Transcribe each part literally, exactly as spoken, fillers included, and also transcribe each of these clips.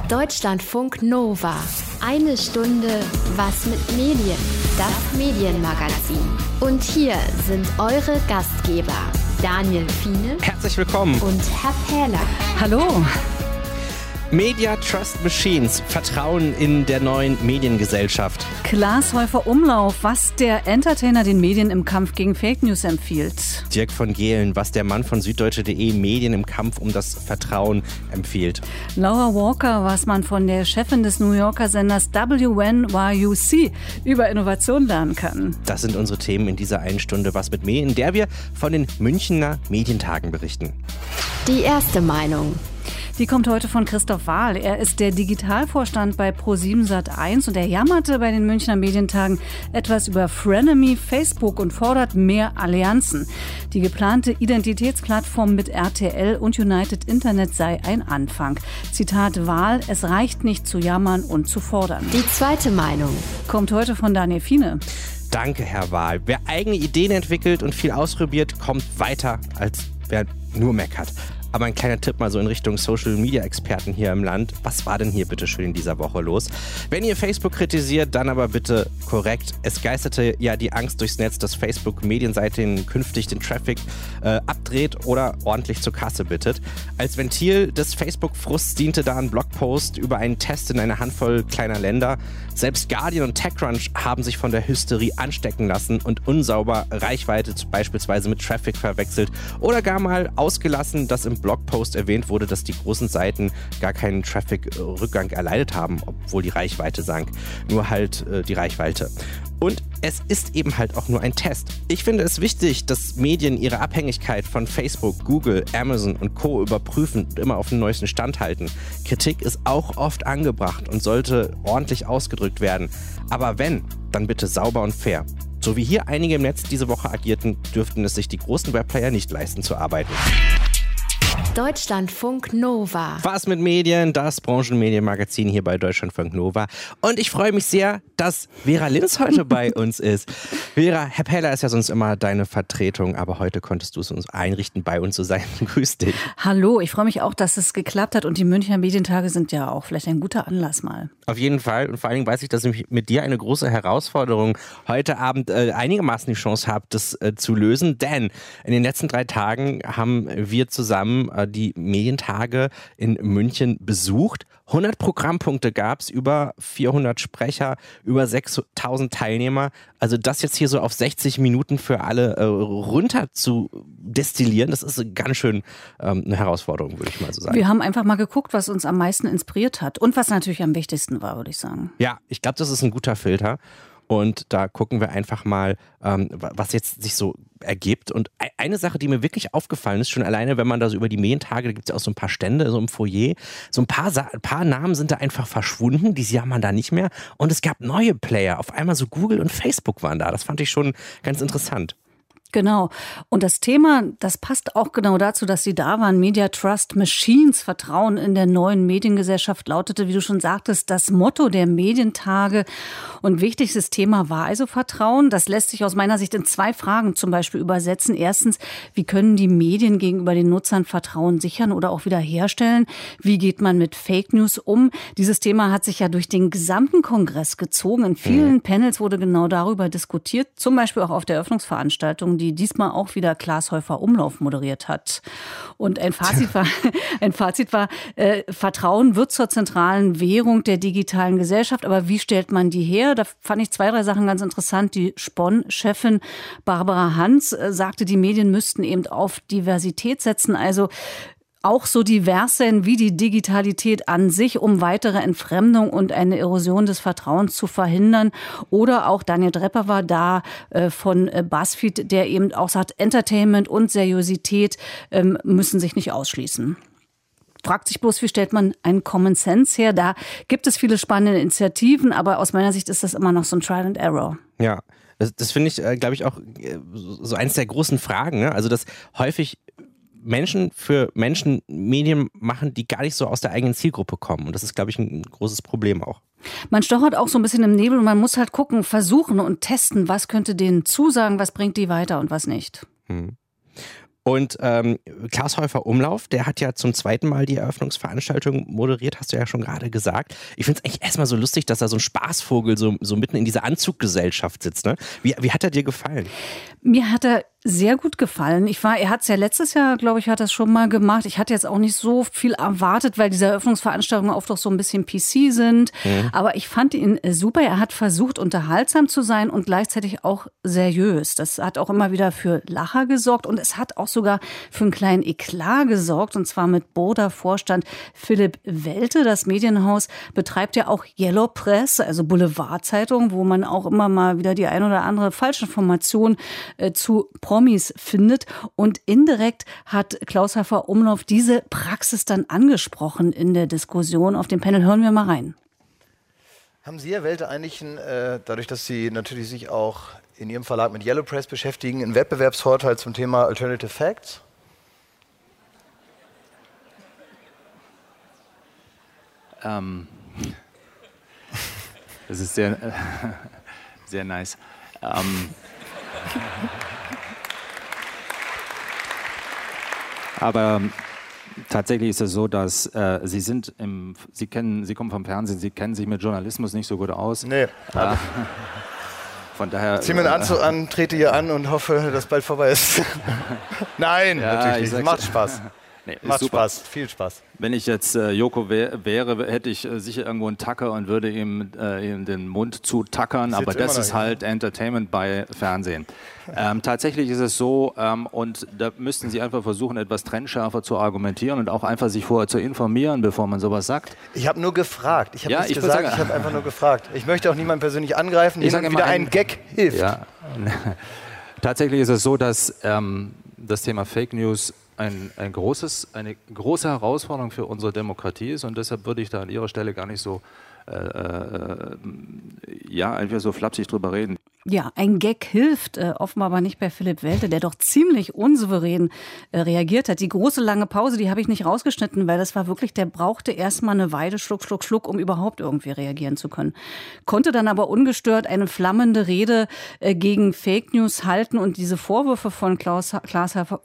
Deutschlandfunk Nova. Eine Stunde was mit Medien. Das Medienmagazin. Und hier sind eure Gastgeber Daniel Fiene. Herzlich willkommen. Und Herr Pähler. Hallo. Media Trust Machines. Vertrauen in der neuen Mediengesellschaft. Klaas Häufer Umlauf, was der Entertainer den Medien im Kampf gegen Fake News empfiehlt. Dirk von Gehlen, was der Mann von süddeutsche punkt de Medien im Kampf um das Vertrauen empfiehlt. Laura Walker, was man von der Chefin des New Yorker Senders W N Y U C über Innovation lernen kann. Das sind unsere Themen in dieser einen Stunde was mit Medien, in der wir von den Münchner Medientagen berichten. Die erste Meinung. Die kommt heute von Christoph Wahl. Er ist der Digitalvorstand bei ProSieben Sat eins und er jammerte bei den Münchner Medientagen etwas über Frenemy, Facebook und fordert mehr Allianzen. Die geplante Identitätsplattform mit R T L und United Internet sei ein Anfang. Zitat Wahl, es reicht nicht zu jammern und zu fordern. Die zweite Meinung kommt heute von Daniel Fiene. Danke, Herr Wahl. Wer eigene Ideen entwickelt und viel ausprobiert, kommt weiter, als wer nur meckert. Aber ein kleiner Tipp mal so in Richtung Social-Media-Experten hier im Land. Was war denn hier bitte schön in dieser Woche los? Wenn ihr Facebook kritisiert, dann aber bitte korrekt. Es geisterte ja die Angst durchs Netz, dass Facebook Medienseiten künftig den Traffic äh, abdreht oder ordentlich zur Kasse bittet. Als Ventil des Facebook-Frusts diente da ein Blogpost über einen Test in einer Handvoll kleiner Länder. Selbst Guardian und TechCrunch haben sich von der Hysterie anstecken lassen und unsauber Reichweite beispielsweise mit Traffic verwechselt oder gar mal ausgelassen, dass im Blogpost erwähnt wurde, dass die großen Seiten gar keinen Traffic-Rückgang erleidet haben, obwohl die Reichweite sank. Nur halt äh, die Reichweite. Und es ist eben halt auch nur ein Test. Ich finde es wichtig, dass Medien ihre Abhängigkeit von Facebook, Google, Amazon und Co. überprüfen und immer auf den neuesten Stand halten. Kritik ist auch oft angebracht und sollte ordentlich ausgedrückt werden. Aber wenn, dann bitte sauber und fair. So wie hier einige im Netz diese Woche agierten, dürften es sich die großen Webplayer nicht leisten zu arbeiten. Deutschlandfunk Nova. Was mit Medien, das Branchenmedienmagazin hier bei Deutschlandfunk Nova. Und ich freue mich sehr, dass Vera Linz heute bei uns ist. Vera, Herr Pähler ist ja sonst immer deine Vertretung, aber heute konntest du es uns einrichten, bei uns zu sein. Grüß dich. Hallo, ich freue mich auch, dass es geklappt hat und die Münchner Medientage sind ja auch vielleicht ein guter Anlass mal. Auf jeden Fall und vor allen Dingen weiß ich, dass ich mit dir eine große Herausforderung heute Abend äh, einigermaßen die Chance habe, das äh, zu lösen, denn in den letzten drei Tagen haben wir zusammen äh, die Medientage in München besucht. hundert Programmpunkte gab es, über vierhundert Sprecher, über sechstausend Teilnehmer. Also das jetzt hier so auf sechzig Minuten für alle äh, runter zu destillieren, das ist ganz schön ähm, eine Herausforderung, würde ich mal so sagen. Wir haben einfach mal geguckt, was uns am meisten inspiriert hat und was natürlich am wichtigsten war, würde ich sagen. Ja, ich glaube, das ist ein guter Filter. Und da gucken wir einfach mal, ähm, was jetzt sich so ergibt. Und eine Sache, die mir wirklich aufgefallen ist, schon alleine, wenn man da so über die Medientage, da gibt es ja auch so ein paar Stände so im Foyer, so ein paar, Sa- ein paar Namen sind da einfach verschwunden, die sieht man da nicht mehr. Und es gab neue Player, auf einmal so Google und Facebook waren da. Das fand ich schon ganz interessant. Genau. Und das Thema, das passt auch genau dazu, dass Sie da waren. Media Trust Machines, Vertrauen in der neuen Mediengesellschaft lautete, wie du schon sagtest, das Motto der Medientage. Und wichtigstes Thema war also Vertrauen. Das lässt sich aus meiner Sicht in zwei Fragen zum Beispiel übersetzen. Erstens, wie können die Medien gegenüber den Nutzern Vertrauen sichern oder auch wiederherstellen? Wie geht man mit Fake News um? Dieses Thema hat sich ja durch den gesamten Kongress gezogen. In vielen mhm. Panels wurde genau darüber diskutiert, zum Beispiel auch auf der Eröffnungsveranstaltung, die diesmal auch wieder Klaas Häufer Umlauf moderiert hat. Und ein Fazit war, ein Fazit war äh, Vertrauen wird zur zentralen Währung der digitalen Gesellschaft. Aber wie stellt man die her? Da fand ich zwei, drei Sachen ganz interessant. Die Spon-Chefin Barbara Hans äh, sagte, die Medien müssten eben auf Diversität setzen. Also auch so divers sein wie die Digitalität an sich, um weitere Entfremdung und eine Erosion des Vertrauens zu verhindern. Oder auch Daniel Drepper war da äh, von äh, BuzzFeed, der eben auch sagt, Entertainment und Seriosität ähm, müssen sich nicht ausschließen. Fragt sich bloß, wie stellt man einen Common Sense her? Da gibt es viele spannende Initiativen, aber aus meiner Sicht ist das immer noch so ein Trial and Error. Ja, das, das finde ich, äh, glaube ich, auch äh, so eins der großen Fragen. Ne? Also, dass häufig Menschen für Menschen Medien machen, die gar nicht so aus der eigenen Zielgruppe kommen. Und das ist, glaube ich, ein großes Problem auch. Man stochert auch so ein bisschen im Nebel und man muss halt gucken, versuchen und testen, was könnte denen zusagen, was bringt die weiter und was nicht. Hm. Und ähm, Klaus Häufer Umlauf, der hat ja zum zweiten Mal die Eröffnungsveranstaltung moderiert, hast du ja schon gerade gesagt. Ich finde es eigentlich erstmal so lustig, dass da so ein Spaßvogel so, so mitten in dieser Anzuggesellschaft sitzt. Ne? Wie, wie hat er dir gefallen? Mir hat er sehr gut gefallen. Ich war, er hat es ja letztes Jahr, glaube ich, hat das schon mal gemacht. Ich hatte jetzt auch nicht so viel erwartet, weil diese Eröffnungsveranstaltungen oft auch so ein bisschen P C sind. Mhm. Aber ich fand ihn super. Er hat versucht, unterhaltsam zu sein und gleichzeitig auch seriös. Das hat auch immer wieder für Lacher gesorgt und es hat auch sogar für einen kleinen Eklat gesorgt. Und zwar mit Boda-Vorstand Philipp Welte. Das Medienhaus betreibt ja auch Yellow Press, also Boulevardzeitung, wo man auch immer mal wieder die ein oder andere Falschinformation äh, zu Promis findet. Und indirekt hat Klaus Häufer Umlauf diese Praxis dann angesprochen in der Diskussion. Auf dem Panel hören wir mal rein. Haben Sie, Herr Welte, eigentlich, äh, dadurch, dass Sie natürlich sich auch in Ihrem Verlag mit Yellow Press beschäftigen, einen Wettbewerbsvorteil zum Thema Alternative Facts? Ähm, das ist sehr, äh, sehr nice. Ähm, Aber tatsächlich ist es so, dass äh, Sie sind im, Sie kennen, Sie kommen vom Fernsehen, Sie kennen sich mit Journalismus nicht so gut aus. Nee. Äh, von daher. Ich ziehe mir einen Anzug an, trete hier an und hoffe, dass bald vorbei ist. Nein, ja, natürlich nicht. Macht Spaß. Nee, Macht super. Spaß, viel Spaß. Wenn ich jetzt äh, Joko wär, wäre, hätte ich äh, sicher irgendwo einen Tacker und würde ihm, äh, ihm den Mund zutackern, aber das ist halt Entertainment bei Fernsehen. Ähm, tatsächlich ist es so, ähm, und da müssten Sie einfach versuchen, etwas trennschärfer zu argumentieren und auch einfach sich vorher zu informieren, bevor man sowas sagt. Ich habe nur gefragt. Ich habe ja, nichts ich gesagt, sagen, ich habe einfach nur gefragt. Ich möchte auch niemanden persönlich angreifen, ich jemand wieder ein, ein Gag hilft. Ja. Tatsächlich ist es so, dass ähm, das Thema Fake News Ein, ein großes, eine große Herausforderung für unsere Demokratie ist und deshalb würde ich da an Ihrer Stelle gar nicht so, äh, äh, ja, einfach so flapsig drüber reden. Ja, ein Gag hilft, äh, offenbar aber nicht bei Philipp Welte, der doch ziemlich unsouverän äh, reagiert hat. Die große lange Pause, die habe ich nicht rausgeschnitten, weil das war wirklich, der brauchte erstmal eine Weile, Schluck, Schluck, Schluck, um überhaupt irgendwie reagieren zu können. Konnte dann aber ungestört eine flammende Rede äh, gegen Fake News halten und diese Vorwürfe von Klaus, Klaus Häufer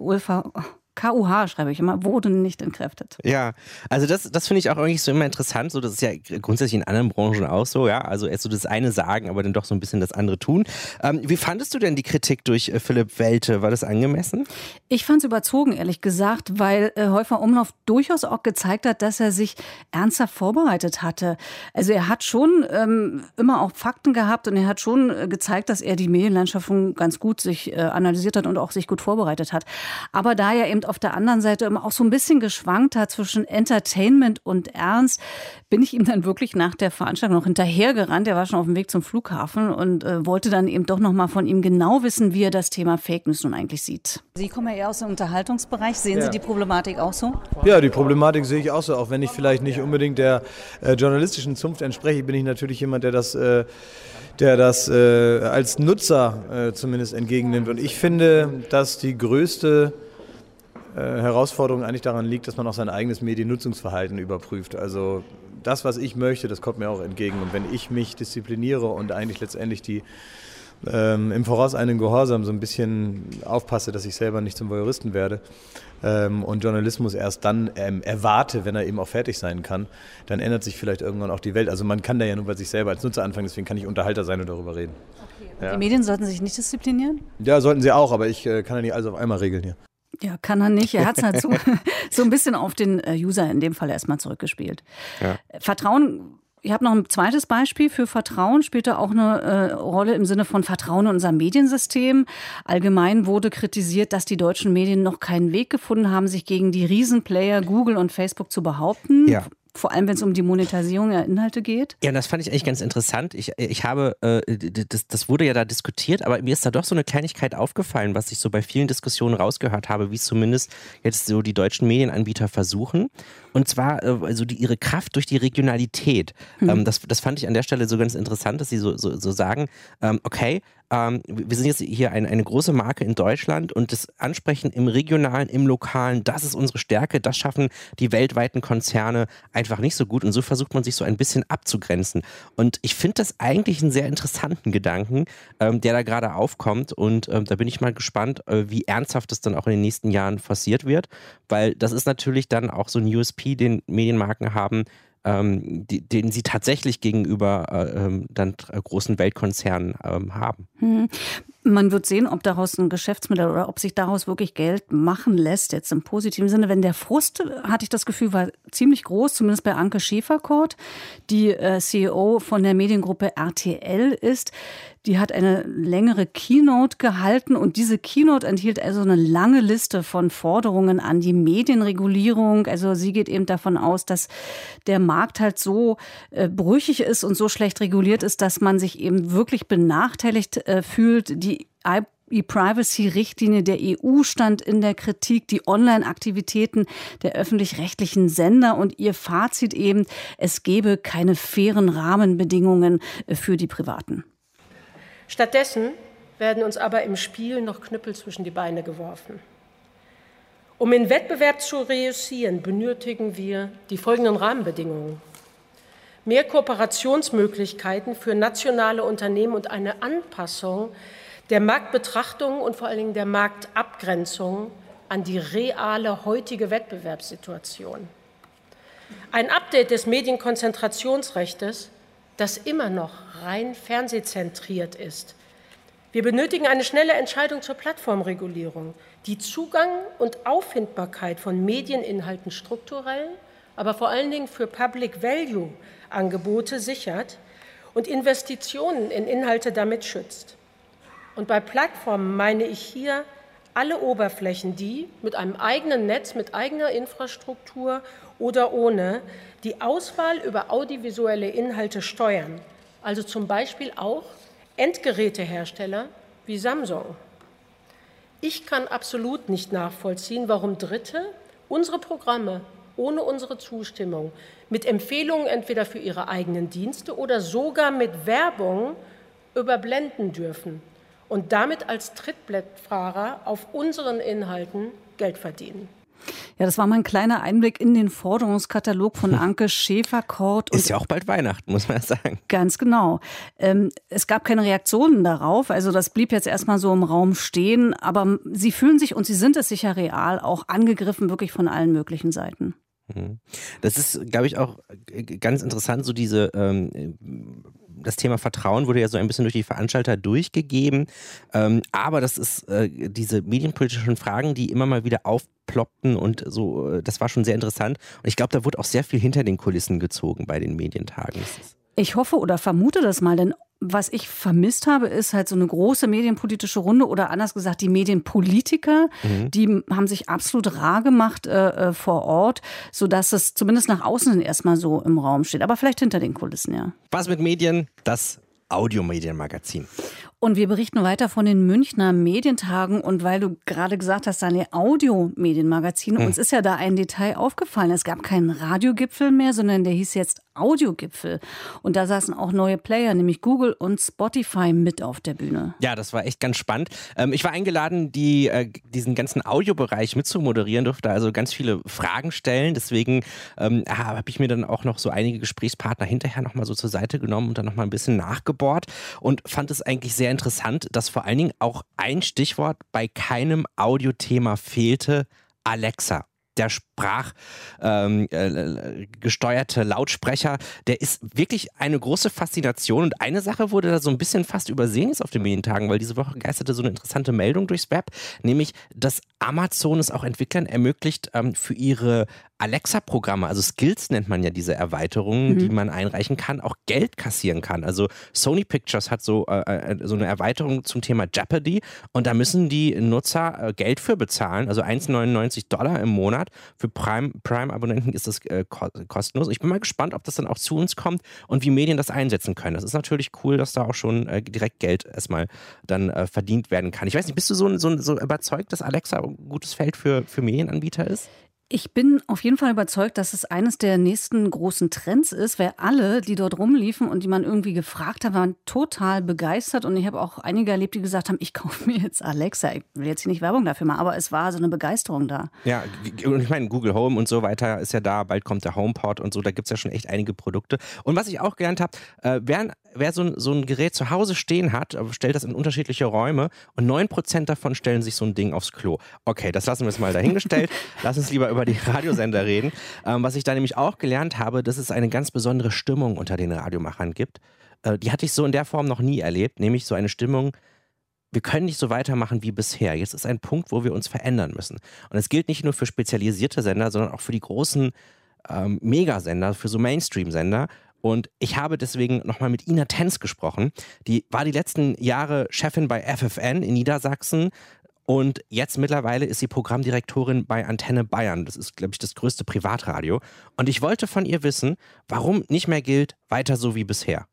K U H schreibe ich immer, wurden nicht entkräftet. Ja, also das, das finde ich auch irgendwie so immer interessant. So, das ist ja grundsätzlich in anderen Branchen auch so, ja. Also erst so das eine sagen, aber dann doch so ein bisschen das andere tun. Ähm, wie fandest du denn die Kritik durch äh, Philipp Welte? War das angemessen? Ich fand es überzogen, ehrlich gesagt, weil äh, Häufer Umlauf durchaus auch gezeigt hat, dass er sich ernsthaft vorbereitet hatte. Also er hat schon ähm, immer auch Fakten gehabt und er hat schon äh, gezeigt, dass er die Medienlandschaft schon ganz gut sich äh, analysiert hat und auch sich gut vorbereitet hat. Aber da er eben auf der anderen Seite immer auch so ein bisschen geschwankt hat zwischen Entertainment und Ernst, bin ich ihm dann wirklich nach der Veranstaltung noch hinterhergerannt. Er war schon auf dem Weg zum Flughafen und äh, wollte dann eben doch noch mal von ihm genau wissen, wie er das Thema Fake News nun eigentlich sieht. Sie kommen ja eher aus dem Unterhaltungsbereich. Sehen ja. Sie die Problematik auch so? Ja, die Problematik sehe ich auch so. Auch wenn ich vielleicht nicht unbedingt der äh, journalistischen Zunft entspreche, bin ich natürlich jemand, der das, äh, der das äh, als Nutzer äh, zumindest entgegennimmt. Und ich finde, dass die größte Herausforderung eigentlich daran liegt, dass man auch sein eigenes Mediennutzungsverhalten überprüft. Also das, was ich möchte, das kommt mir auch entgegen. Und wenn ich mich diszipliniere und eigentlich letztendlich die ähm, im vorauseilenden Gehorsam so ein bisschen aufpasse, dass ich selber nicht zum Voyeuristen werde ähm, und Journalismus erst dann ähm, erwarte, wenn er eben auch fertig sein kann, dann ändert sich vielleicht irgendwann auch die Welt. Also man kann da ja nur bei sich selber als Nutzer anfangen, deswegen kann ich Unterhalter sein und darüber reden. Okay. Ja. Die Medien sollten sich nicht disziplinieren? Ja, sollten sie auch, aber ich äh, kann ja nicht alles auf einmal regeln hier. Ja, kann er nicht. Er hat es halt so, so ein bisschen auf den User in dem Fall erstmal zurückgespielt. Ja. Vertrauen, ich habe noch ein zweites Beispiel für Vertrauen, spielt da auch eine äh, Rolle im Sinne von Vertrauen in unser Mediensystem. Allgemein wurde kritisiert, dass die deutschen Medien noch keinen Weg gefunden haben, sich gegen die Riesenplayer Google und Facebook zu behaupten. Ja. Vor allem, wenn es um die Monetarisierung der Inhalte geht. Ja, und das fand ich eigentlich ganz interessant. Ich, ich habe, äh, das, das wurde ja da diskutiert, aber mir ist da doch so eine Kleinigkeit aufgefallen, was ich so bei vielen Diskussionen rausgehört habe, wie es zumindest jetzt so die deutschen Medienanbieter versuchen. Und zwar äh, also die, ihre Kraft durch die Regionalität. Mhm. Ähm, das, das fand ich an der Stelle so ganz interessant, dass sie so, so, so sagen, ähm, okay, ähm, wir sind jetzt hier ein, eine große Marke in Deutschland und das Ansprechen im Regionalen, im Lokalen, das ist unsere Stärke, das schaffen die weltweiten Konzerne einfach nicht so gut und so versucht man sich so ein bisschen abzugrenzen. Und ich finde das eigentlich einen sehr interessanten Gedanken, ähm, der da gerade aufkommt und ähm, da bin ich mal gespannt, äh, wie ernsthaft das dann auch in den nächsten Jahren forciert wird, weil das ist natürlich dann auch so ein U S P, den Medienmarken haben, ähm, die, den sie tatsächlich gegenüber äh, ähm, dann großen Weltkonzernen ähm, haben. Hm. Man wird sehen, ob daraus ein Geschäftsmodell oder ob sich daraus wirklich Geld machen lässt, jetzt im positiven Sinne. Wenn der Frust, hatte ich das Gefühl, war ziemlich groß, zumindest bei Anke Schäferkordt, die äh, C E O von der Mediengruppe R T L ist. Die hat eine längere Keynote gehalten und diese Keynote enthielt also eine lange Liste von Forderungen an die Medienregulierung. Also sie geht eben davon aus, dass der Markt halt so äh, brüchig ist und so schlecht reguliert ist, dass man sich eben wirklich benachteiligt äh, fühlt. Die E-Privacy-Richtlinie der E U stand in der Kritik, die Online-Aktivitäten der öffentlich-rechtlichen Sender und ihr Fazit eben, es gebe keine fairen Rahmenbedingungen für die Privaten. Stattdessen werden uns aber im Spiel noch Knüppel zwischen die Beine geworfen. Um im Wettbewerb zu reüssieren, benötigen wir die folgenden Rahmenbedingungen. Mehr Kooperationsmöglichkeiten für nationale Unternehmen und eine Anpassung der Marktbetrachtung und vor allen Dingen der Marktabgrenzung an die reale heutige Wettbewerbssituation. Ein Update des Medienkonzentrationsrechts, das immer noch rein fernsehzentriert ist. Wir benötigen eine schnelle Entscheidung zur Plattformregulierung, die Zugang und Auffindbarkeit von Medieninhalten strukturell, aber vor allen Dingen für Public-Value-Angebote sichert und Investitionen in Inhalte damit schützt. Und bei Plattformen meine ich hier alle Oberflächen, die mit einem eigenen Netz, mit eigener Infrastruktur oder ohne die Auswahl über audiovisuelle Inhalte steuern. Also zum Beispiel auch Endgerätehersteller wie Samsung. Ich kann absolut nicht nachvollziehen, warum Dritte unsere Programme ohne unsere Zustimmung mit Empfehlungen entweder für ihre eigenen Dienste oder sogar mit Werbung überblenden dürfen und damit als Trittbrettfahrer auf unseren Inhalten Geld verdienen. Ja, das war mal ein kleiner Einblick in den Forderungskatalog von Anke Schäferkordt. Ist ja auch bald Weihnachten, muss man sagen. Ganz genau. Ähm, es gab keine Reaktionen darauf, also das blieb jetzt erstmal so im Raum stehen, aber sie fühlen sich, und sie sind es sicher real, auch angegriffen, wirklich von allen möglichen Seiten. Das ist, glaube ich, auch ganz interessant, so diese, ähm, das Thema Vertrauen wurde ja so ein bisschen durch die Veranstalter durchgegeben, ähm, aber das ist äh, diese medienpolitischen Fragen, die immer mal wieder aufploppten und so, das war schon sehr interessant und ich glaube, da wurde auch sehr viel hinter den Kulissen gezogen bei den Medientagen. Ich hoffe oder vermute das mal, denn was ich vermisst habe, ist halt so eine große medienpolitische Runde oder anders gesagt die Medienpolitiker, mhm. die haben sich absolut rar gemacht äh, vor Ort, sodass es zumindest nach außen erstmal so im Raum steht. Aber vielleicht hinter den Kulissen, ja. Was mit Medien? Das Audiomedienmagazin. Und wir berichten weiter von den Münchner Medientagen. Und weil du gerade gesagt hast, deine Audiomedienmagazine, hm. uns ist ja da ein Detail aufgefallen. Es gab keinen Radiogipfel mehr, sondern der hieß jetzt Audiogipfel. Und da saßen auch neue Player, nämlich Google und Spotify mit auf der Bühne. Ja, das war echt ganz spannend. Ähm, ich war eingeladen, die, äh, diesen ganzen Audiobereich mitzumoderieren, durfte also ganz viele Fragen stellen. Deswegen ähm, habe ich mir dann auch noch so einige Gesprächspartner hinterher nochmal so zur Seite genommen und dann nochmal ein bisschen nachgebohrt und fand es eigentlich sehr interessant, dass vor allen Dingen auch ein Stichwort bei keinem Audiothema fehlte: Alexa. Der sprachgesteuerte ähm, äh, Lautsprecher, der ist wirklich eine große Faszination. Und eine Sache wurde da so ein bisschen fast übersehen jetzt auf den Medientagen, weil diese Woche geisterte so eine interessante Meldung durchs Web, nämlich, dass Amazon es auch Entwicklern ermöglicht, ähm, für ihre Alexa-Programme, also Skills nennt man ja diese Erweiterungen, mhm. die man einreichen kann, auch Geld kassieren kann. Also Sony Pictures hat so, äh, so eine Erweiterung zum Thema Jeopardy und da müssen die Nutzer äh, Geld für bezahlen, also eins Komma neunundneunzig Dollar im Monat. Für Prime, Prime-Abonnenten ist das äh, kostenlos. Ich bin mal gespannt, ob das dann auch zu uns kommt und wie Medien das einsetzen können. Das ist natürlich cool, dass da auch schon äh, direkt Geld erstmal dann äh, verdient werden kann. Ich weiß nicht, bist du so, so, so überzeugt, dass Alexa ein gutes Feld für, für Medienanbieter ist? Ich bin auf jeden Fall überzeugt, dass es eines der nächsten großen Trends ist, weil alle, die dort rumliefen und die man irgendwie gefragt hat, waren total begeistert. Und ich habe auch einige erlebt, die gesagt haben, ich kaufe mir jetzt Alexa. Ich will jetzt hier nicht Werbung dafür machen, aber es war so eine Begeisterung da. Ja, und ich meine, Google Home und so weiter ist ja da, bald kommt der HomePod und so, da gibt es ja schon echt einige Produkte. Und was ich auch gelernt habe, äh, wer, wer so, ein, so ein Gerät zu Hause stehen hat, stellt das in unterschiedliche Räume und neun Prozent davon stellen sich so ein Ding aufs Klo. Okay, das lassen wir jetzt mal dahingestellt. Lass uns lieber über die Radiosender reden. Ähm, was ich da nämlich auch gelernt habe, dass es eine ganz besondere Stimmung unter den Radiomachern gibt. Äh, die hatte ich so in der Form noch nie erlebt, nämlich so eine Stimmung, wir können nicht so weitermachen wie bisher. Jetzt ist ein Punkt, wo wir uns verändern müssen. Und es gilt nicht nur für spezialisierte Sender, sondern auch für die großen ähm, Megasender, für so Mainstream-Sender. Und ich habe deswegen nochmal mit Ina Tenz gesprochen. Die war die letzten Jahre Chefin bei F F N in Niedersachsen. Und jetzt mittlerweile ist sie Programmdirektorin bei Antenne Bayern. Das ist, glaube ich, das größte Privatradio. Und ich wollte von ihr wissen, warum nicht mehr gilt, weiter so wie bisher.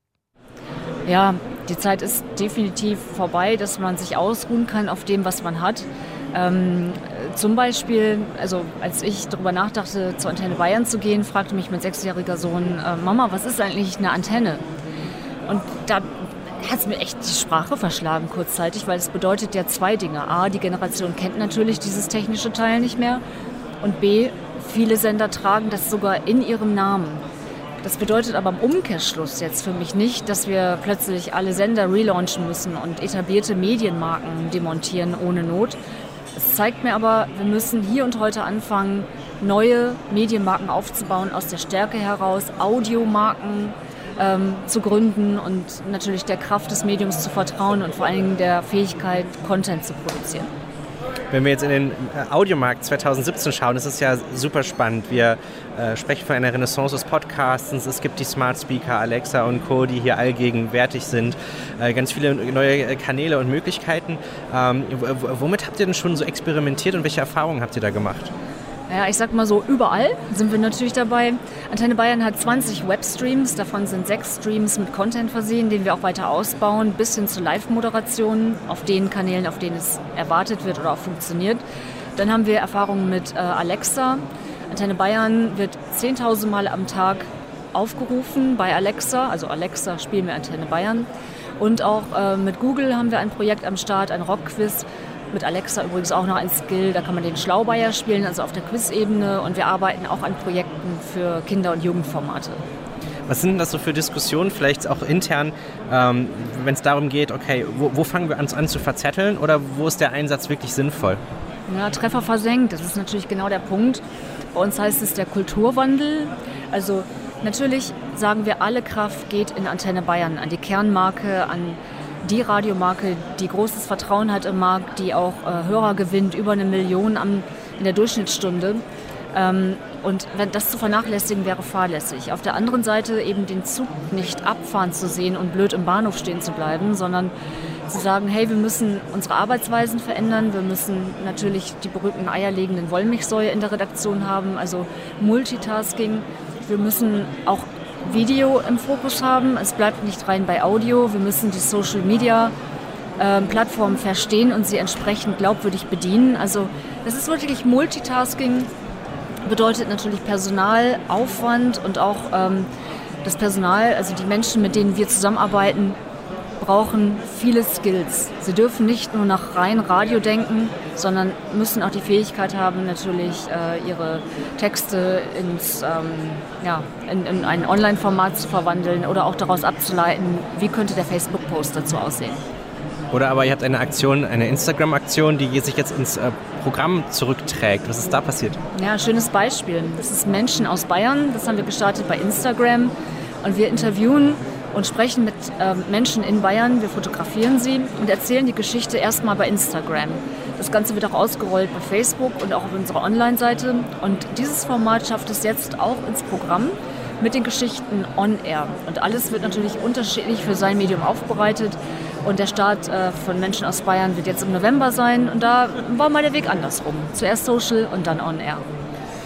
Ja, die Zeit ist definitiv vorbei, dass man sich ausruhen kann auf dem, was man hat. Ähm, zum Beispiel, also als ich darüber nachdachte, zur Antenne Bayern zu gehen, fragte mich mein sechsjähriger Sohn, äh, Mama, was ist eigentlich eine Antenne? Und da hat es mir echt die Sprache verschlagen kurzzeitig, weil es bedeutet ja zwei Dinge. A, die Generation kennt natürlich dieses technische Teil nicht mehr und B, viele Sender tragen das sogar in ihrem Namen. Das bedeutet aber im Umkehrschluss jetzt für mich nicht, dass wir plötzlich alle Sender relaunchen müssen und etablierte Medienmarken demontieren ohne Not. Es zeigt mir aber, wir müssen hier und heute anfangen, neue Medienmarken aufzubauen, aus der Stärke heraus, Audiomarken ähm, zu gründen und natürlich der Kraft des Mediums zu vertrauen und vor allen Dingen der Fähigkeit, Content zu produzieren. Wenn wir jetzt in den Audiomarkt zwanzig siebzehn schauen, ist es ja super spannend. Wir äh, sprechen von einer Renaissance des Podcastens. Es gibt die Smart Speaker, Alexa und Co., die hier allgegenwärtig sind. Äh, ganz viele neue Kanäle und Möglichkeiten. Ähm, w- womit habt ihr denn schon so experimentiert und welche Erfahrungen habt ihr da gemacht? Ja, ich sag mal so, überall sind wir natürlich dabei. Antenne Bayern hat zwanzig Webstreams, davon sind sechs Streams mit Content versehen, den wir auch weiter ausbauen, bis hin zu Live-Moderationen auf den Kanälen, auf denen es erwartet wird oder auch funktioniert. Dann haben wir Erfahrungen mit äh, Alexa. Antenne Bayern wird zehntausend Mal am Tag aufgerufen bei Alexa, also Alexa, spielen wir Antenne Bayern. Und auch äh, mit Google haben wir ein Projekt am Start, ein Rockquiz. Mit Alexa übrigens auch noch ein Skill, da kann man den Schlaubeier spielen, also auf der Quiz-Ebene. Und wir arbeiten auch an Projekten für Kinder- und Jugendformate. Was sind denn das so für Diskussionen, vielleicht auch intern, ähm, wenn es darum geht, okay, wo, wo fangen wir an, an zu verzetteln oder wo ist der Einsatz wirklich sinnvoll? Ja, Treffer versenkt, das ist natürlich genau der Punkt. Bei uns heißt es der Kulturwandel. Also natürlich sagen wir, alle Kraft geht in Antenne Bayern, an die Kernmarke, an die Radiomarke, die großes Vertrauen hat im Markt, die auch äh, Hörer gewinnt, über eine Million am, in der Durchschnittsstunde. Ähm, und wenn das zu vernachlässigen, wäre fahrlässig. Auf der anderen Seite eben den Zug nicht abfahren zu sehen und blöd im Bahnhof stehen zu bleiben, sondern zu sagen, hey, wir müssen unsere Arbeitsweisen verändern, wir müssen natürlich die berühmten eierlegenden Wollmilchsäue in der Redaktion haben, also Multitasking. Wir müssen auch Video im Fokus haben. Es bleibt nicht rein bei Audio. Wir müssen die Social-Media-Plattformen äh, verstehen und sie entsprechend glaubwürdig bedienen. Also das ist wirklich Multitasking, bedeutet natürlich Personalaufwand und auch ähm, das Personal, also die Menschen, mit denen wir zusammenarbeiten, brauchen viele Skills. Sie dürfen nicht nur nach rein Radio denken, sondern müssen auch die Fähigkeit haben, natürlich äh, ihre Texte ins, ähm, ja, in, in ein Online-Format zu verwandeln oder auch daraus abzuleiten, wie könnte der Facebook-Post dazu aussehen. Oder aber ihr habt eine Aktion, eine Instagram-Aktion, die sich jetzt ins äh, Programm zurückträgt. Was ist da passiert? Ja, schönes Beispiel. Das ist Menschen aus Bayern. Das haben wir gestartet bei Instagram. Und wir interviewen und sprechen mit äh, Menschen in Bayern. Wir fotografieren sie und erzählen die Geschichte erstmal bei Instagram. Das Ganze wird auch ausgerollt bei Facebook und auch auf unserer Online-Seite. Und dieses Format schafft es jetzt auch ins Programm mit den Geschichten on-air. Und alles wird natürlich unterschiedlich für sein Medium aufbereitet. Und der Start äh, von Menschen aus Bayern wird jetzt im November sein. Und da war mal der Weg andersrum. Zuerst Social und dann on-air.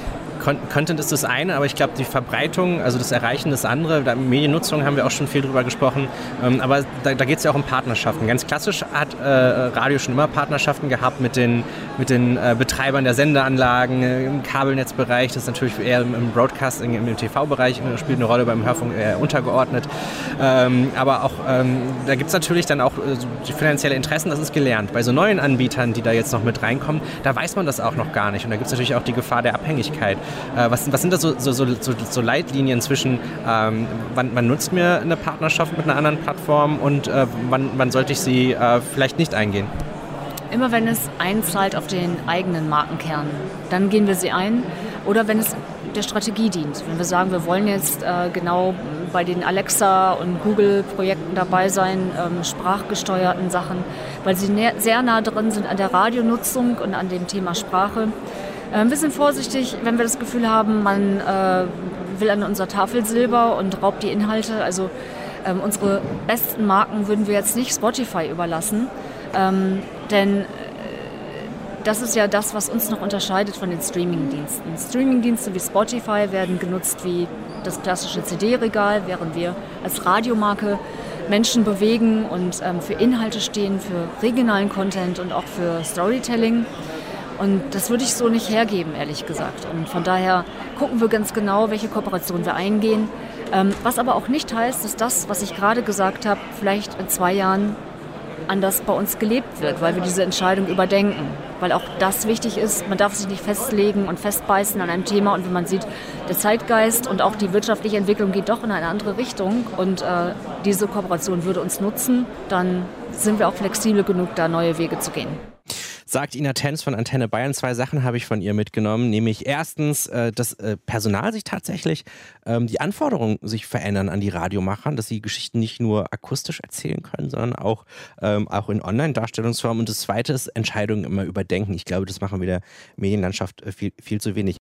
Content ist das eine, aber ich glaube, die Verbreitung, also das Erreichen das andere. Da, Mediennutzung haben wir auch schon viel drüber gesprochen. Ähm, aber da, da geht es ja auch um Partnerschaften. Ganz klassisch hat äh, Radio schon immer Partnerschaften gehabt mit den, mit den äh, Betreibern der Sendeanlagen äh, im Kabelnetzbereich. Das ist natürlich eher im, im Broadcasting, im, im T V-Bereich, äh, spielt eine Rolle, beim Hörfunk eher untergeordnet. Ähm, aber auch, ähm, da gibt es natürlich dann auch äh, die finanzielle Interessen, das ist gelernt. Bei so neuen Anbietern, die da jetzt noch mit reinkommen, da weiß man das auch noch gar nicht. Und da gibt es natürlich auch die Gefahr der Abhängigkeit. Äh, was, was sind da so, so, so, so Leitlinien zwischen, ähm, wann, wann nutzt mir eine Partnerschaft mit einer anderen Plattform und äh, wann, wann sollte ich sie äh, vielleicht nicht eingehen? Immer wenn es einzahlt auf den eigenen Markenkern, dann gehen wir sie ein. Oder wenn es der Strategie dient. Wenn wir sagen, wir wollen jetzt äh, genau bei den Alexa- und Google-Projekten dabei sein, ähm, sprachgesteuerten Sachen, weil sie nä- sehr nah drin sind an der Radionutzung und an dem Thema Sprache. Äh, ein bisschen vorsichtig, wenn wir das Gefühl haben, man äh, will an unser Tafelsilber und raubt die Inhalte. Also ähm, unsere besten Marken würden wir jetzt nicht Spotify überlassen, ähm, denn das ist ja das, was uns noch unterscheidet von den Streaming-Diensten. Streaming-Dienste wie Spotify werden genutzt wie das klassische C D-Regal, während wir als Radiomarke Menschen bewegen und ähm, für Inhalte stehen, für regionalen Content und auch für Storytelling. Und das würde ich so nicht hergeben, ehrlich gesagt. Und von daher gucken wir ganz genau, welche Kooperationen wir eingehen. Ähm, was aber auch nicht heißt, dass das, was ich gerade gesagt habe, vielleicht in zwei Jahren anders bei uns gelebt wird, weil wir diese Entscheidung überdenken. Weil auch das wichtig ist, man darf sich nicht festlegen und festbeißen an einem Thema. Und wenn man sieht, der Zeitgeist und auch die wirtschaftliche Entwicklung geht doch in eine andere Richtung und äh, diese Kooperation würde uns nutzen, dann sind wir auch flexibel genug, da neue Wege zu gehen. Sagt Ina Tenz von Antenne Bayern. Zwei Sachen habe ich von ihr mitgenommen, nämlich erstens, äh, dass äh, Personal sich tatsächlich, ähm, die Anforderungen sich verändern an die Radiomachern, dass sie Geschichten nicht nur akustisch erzählen können, sondern auch, ähm, auch in Online-Darstellungsformen. Und das Zweite ist, Entscheidungen immer überdenken. Ich glaube, das machen wir der Medienlandschaft viel, viel zu wenig.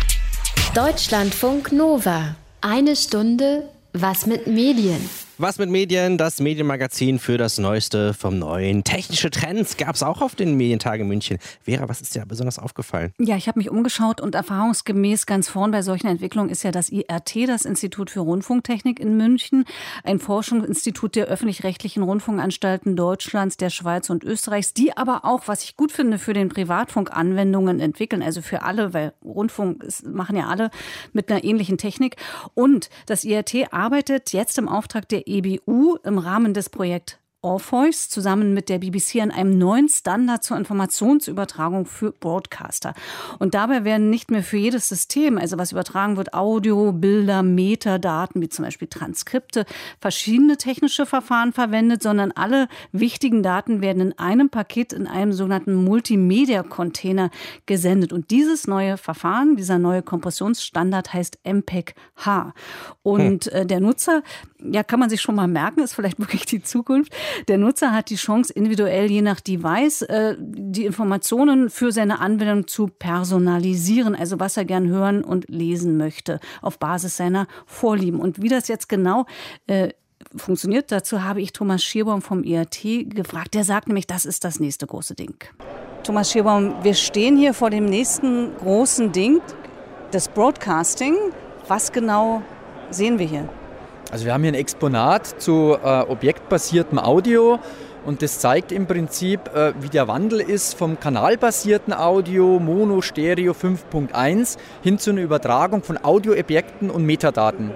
Deutschlandfunk Nova. Eine Stunde, was mit Medien? Was mit Medien, das Medienmagazin für das Neueste vom Neuen. Technische Trends gab es auch auf den Medientagen in München. Vera, was ist dir besonders aufgefallen? Ja, ich habe mich umgeschaut und erfahrungsgemäß ganz vorn bei solchen Entwicklungen ist ja das I R T, das Institut für Rundfunktechnik in München, ein Forschungsinstitut der öffentlich-rechtlichen Rundfunkanstalten Deutschlands, der Schweiz und Österreichs, die aber auch, was ich gut finde, für den Privatfunk Anwendungen entwickeln, also für alle, weil Rundfunk ist, machen ja alle mit einer ähnlichen Technik. Und das I R T arbeitet jetzt im Auftrag der E B U im Rahmen des Projekts Orpheus zusammen mit der B B C an einem neuen Standard zur Informationsübertragung für Broadcaster. Und dabei werden nicht mehr für jedes System, also was übertragen wird, Audio, Bilder, Metadaten, wie zum Beispiel Transkripte, verschiedene technische Verfahren verwendet, sondern alle wichtigen Daten werden in einem Paket in einem sogenannten Multimedia-Container gesendet. Und dieses neue Verfahren, dieser neue Kompressionsstandard heißt M P E G-H. Und hm. äh, der Nutzer, ja, kann man sich schon mal merken, ist vielleicht wirklich die Zukunft. Der Nutzer hat die Chance, individuell je nach Device äh, die Informationen für seine Anwendung zu personalisieren, also was er gern hören und lesen möchte, auf Basis seiner Vorlieben. Und wie das jetzt genau äh, funktioniert, dazu habe ich Thomas Schierbaum vom I R T gefragt. Der sagt nämlich, das ist das nächste große Ding. Thomas Schierbaum, wir stehen hier vor dem nächsten großen Ding, das Broadcasting. Was genau sehen wir hier? Also wir haben hier ein Exponat zu äh, objektbasiertem Audio und das zeigt im Prinzip, äh, wie der Wandel ist vom kanalbasierten Audio, Mono, Stereo fünf Punkt eins hin zu einer Übertragung von Audioobjekten und Metadaten.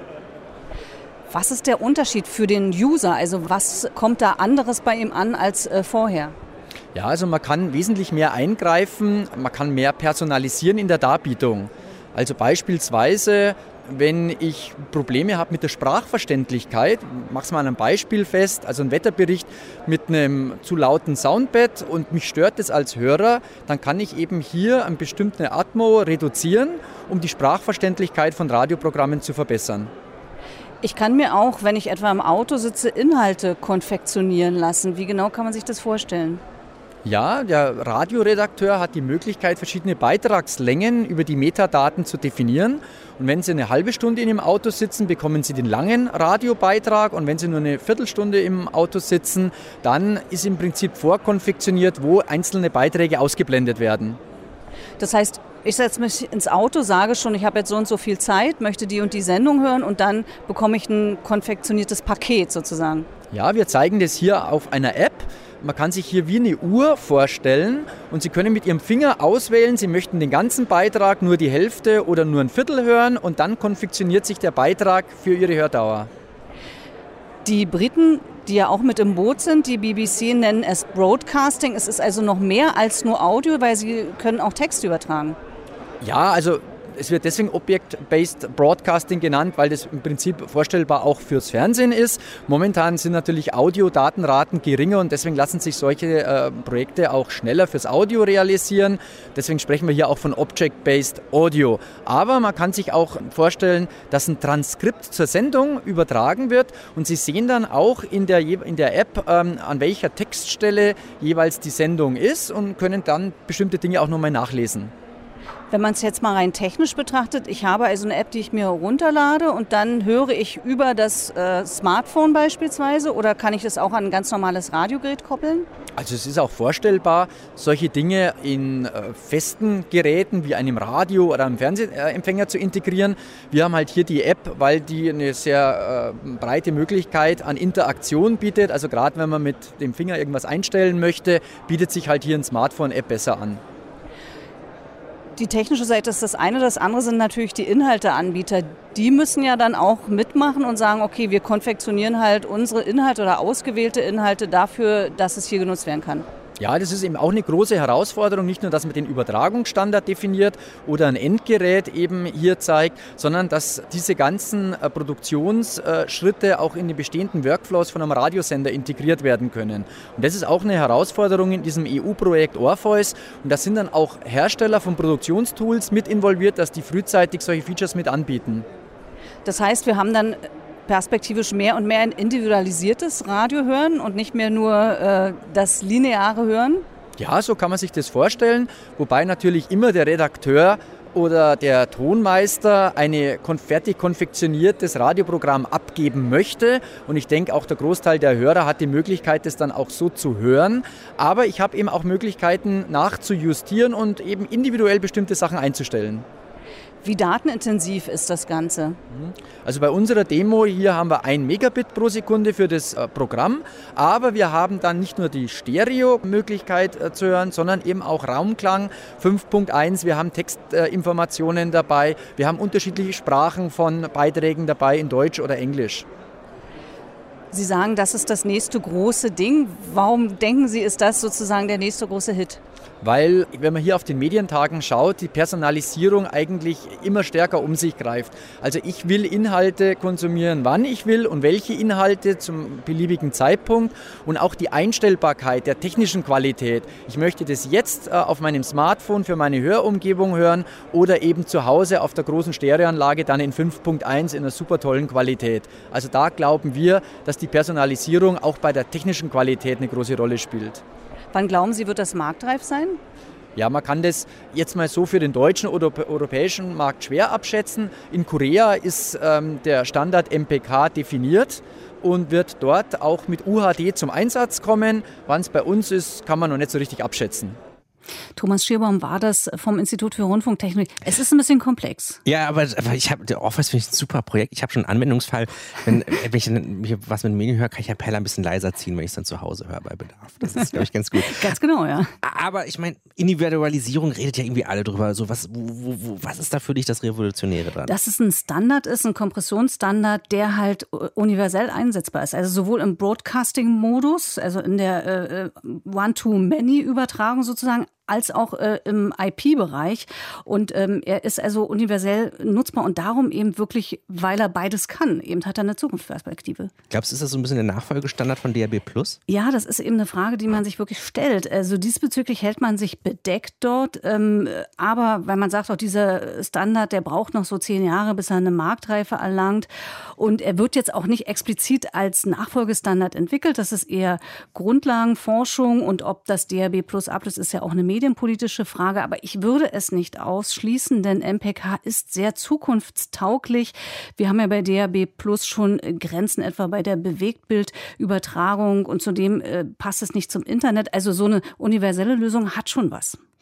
Was ist der Unterschied für den User? Also was kommt da anderes bei ihm an als äh, vorher? Ja, also man kann wesentlich mehr eingreifen, man kann mehr personalisieren in der Darbietung. Also beispielsweise, wenn ich Probleme habe mit der Sprachverständlichkeit, ich mache es mal an einem Beispiel fest, also ein Wetterbericht mit einem zu lauten Soundbed und mich stört es als Hörer, dann kann ich eben hier eine bestimmte Atmo reduzieren, um die Sprachverständlichkeit von Radioprogrammen zu verbessern. Ich kann mir auch, wenn ich etwa im Auto sitze, Inhalte konfektionieren lassen. Wie genau kann man sich das vorstellen? Ja, der Radioredakteur hat die Möglichkeit, verschiedene Beitragslängen über die Metadaten zu definieren. Und wenn Sie eine halbe Stunde in Ihrem Auto sitzen, bekommen Sie den langen Radiobeitrag. Und wenn Sie nur eine Viertelstunde im Auto sitzen, dann ist im Prinzip vorkonfektioniert, wo einzelne Beiträge ausgeblendet werden. Das heißt, ich setze mich ins Auto, sage schon, ich habe jetzt so und so viel Zeit, möchte die und die Sendung hören und dann bekomme ich ein konfektioniertes Paket sozusagen. Ja, wir zeigen das hier auf einer App. Man kann sich hier wie eine Uhr vorstellen und Sie können mit Ihrem Finger auswählen, Sie möchten den ganzen Beitrag, nur die Hälfte oder nur ein Viertel hören und dann konfektioniert sich der Beitrag für Ihre Hördauer. Die Briten, die ja auch mit im Boot sind, die B B C nennen es Broadcasting. Es ist also noch mehr als nur Audio, weil sie können auch Text übertragen. Ja, also es wird deswegen Object-Based Broadcasting genannt, weil das im Prinzip vorstellbar auch fürs Fernsehen ist. Momentan sind natürlich Audiodatenraten geringer und deswegen lassen sich solche äh, Projekte auch schneller fürs Audio realisieren. Deswegen sprechen wir hier auch von Object-Based Audio. Aber man kann sich auch vorstellen, dass ein Transkript zur Sendung übertragen wird und Sie sehen dann auch in der, in der App, ähm, an welcher Textstelle jeweils die Sendung ist und können dann bestimmte Dinge auch nochmal nachlesen. Wenn man es jetzt mal rein technisch betrachtet, ich habe also eine App, die ich mir runterlade und dann höre ich über das äh, Smartphone beispielsweise oder kann ich das auch an ein ganz normales Radiogerät koppeln? Also es ist auch vorstellbar, solche Dinge in äh, festen Geräten wie einem Radio oder einem Fernsehempfänger zu integrieren. Wir haben halt hier die App, weil die eine sehr äh, breite Möglichkeit an Interaktion bietet. Also gerade wenn man mit dem Finger irgendwas einstellen möchte, bietet sich halt hier ein Smartphone-App besser an. Die technische Seite ist das eine, das andere sind natürlich die Inhalteanbieter. Die müssen ja dann auch mitmachen und sagen, okay, wir konfektionieren halt unsere Inhalte oder ausgewählte Inhalte dafür, dass es hier genutzt werden kann. Ja, das ist eben auch eine große Herausforderung, nicht nur, dass man den Übertragungsstandard definiert oder ein Endgerät eben hier zeigt, sondern dass diese ganzen äh, Produktionsschritte auch in die bestehenden Workflows von einem Radiosender integriert werden können. Und das ist auch eine Herausforderung in diesem E U-Projekt Orpheus. Und da sind dann auch Hersteller von Produktionstools mit involviert, dass die frühzeitig solche Features mit anbieten. Das heißt, wir haben dann perspektivisch mehr und mehr ein individualisiertes Radio hören und nicht mehr nur äh, das lineare Hören? Ja, so kann man sich das vorstellen, wobei natürlich immer der Redakteur oder der Tonmeister ein fertig konfektioniertes Radioprogramm abgeben möchte und ich denke auch der Großteil der Hörer hat die Möglichkeit, das dann auch so zu hören, aber ich habe eben auch Möglichkeiten nachzujustieren und eben individuell bestimmte Sachen einzustellen. Wie datenintensiv ist das Ganze? Also bei unserer Demo hier haben wir ein Megabit pro Sekunde für das äh, Programm, aber wir haben dann nicht nur die Stereo-Möglichkeit äh, zu hören, sondern eben auch Raumklang fünf Punkt eins, wir haben Textinformationen äh, dabei, wir haben unterschiedliche Sprachen von Beiträgen dabei in Deutsch oder Englisch. Sie sagen, das ist das nächste große Ding. Warum denken Sie, ist das sozusagen der nächste große Hit? Weil, wenn man hier auf den Medientagen schaut, die Personalisierung eigentlich immer stärker um sich greift. Also ich will Inhalte konsumieren, wann ich will und welche Inhalte zum beliebigen Zeitpunkt und auch die Einstellbarkeit der technischen Qualität. Ich möchte das jetzt äh, auf meinem Smartphone für meine Hörumgebung hören oder eben zu Hause auf der großen Stereoanlage dann in fünf Punkt eins in einer super tollen Qualität. Also da glauben wir, dass die Personalisierung auch bei der technischen Qualität eine große Rolle spielt. Wann glauben Sie, wird das marktreif sein? Ja, man kann das jetzt mal so für den deutschen oder europäischen Markt schwer abschätzen. In Korea ist ähm, der Standard M P K definiert und wird dort auch mit U H D zum Einsatz kommen. Wann es bei uns ist, kann man noch nicht so richtig abschätzen. Thomas Schierbaum war das vom Institut für Rundfunktechnik. Es ist ein bisschen komplex. Ja, aber, aber ich habe, der Office finde ich ein super Projekt. Ich habe schon einen Anwendungsfall. Wenn, wenn ich hier was mit Medien höre, kann ich ja Perla ein bisschen leiser ziehen, wenn ich es dann zu Hause höre bei Bedarf. Das ist, glaube ich, ganz gut. Ganz genau, ja. Aber ich meine, Individualisierung redet ja irgendwie alle drüber. So, was, wo, wo, was ist da für dich das Revolutionäre dran? Dass es ein Standard ist, ein Kompressionsstandard, der halt universell einsetzbar ist. Also sowohl im Broadcasting-Modus, also in der äh, One-to-Many-Übertragung sozusagen, als auch äh, im I P-Bereich. Und ähm, er ist also universell nutzbar und darum eben wirklich, weil er beides kann, eben hat er eine Zukunftsperspektive. Glaubst du, ist das so ein bisschen der Nachfolgestandard von D A B plus? Ja, das ist eben eine Frage, die man sich wirklich stellt. Also diesbezüglich hält man sich bedeckt dort, ähm, aber weil man sagt, auch dieser Standard, der braucht noch so zehn Jahre, bis er eine Marktreife erlangt. Und er wird jetzt auch nicht explizit als Nachfolgestandard entwickelt. Das ist eher Grundlagenforschung und ob das D A B plus ablöst, ist ja auch eine medienpolitische Frage, aber ich würde es nicht ausschließen, denn M P K ist sehr zukunftstauglich. Wir haben ja bei D A B plus schon Grenzen etwa bei der Bewegtbildübertragung und zudem äh, passt es nicht zum Internet. Also so eine universelle Lösung hat schon was.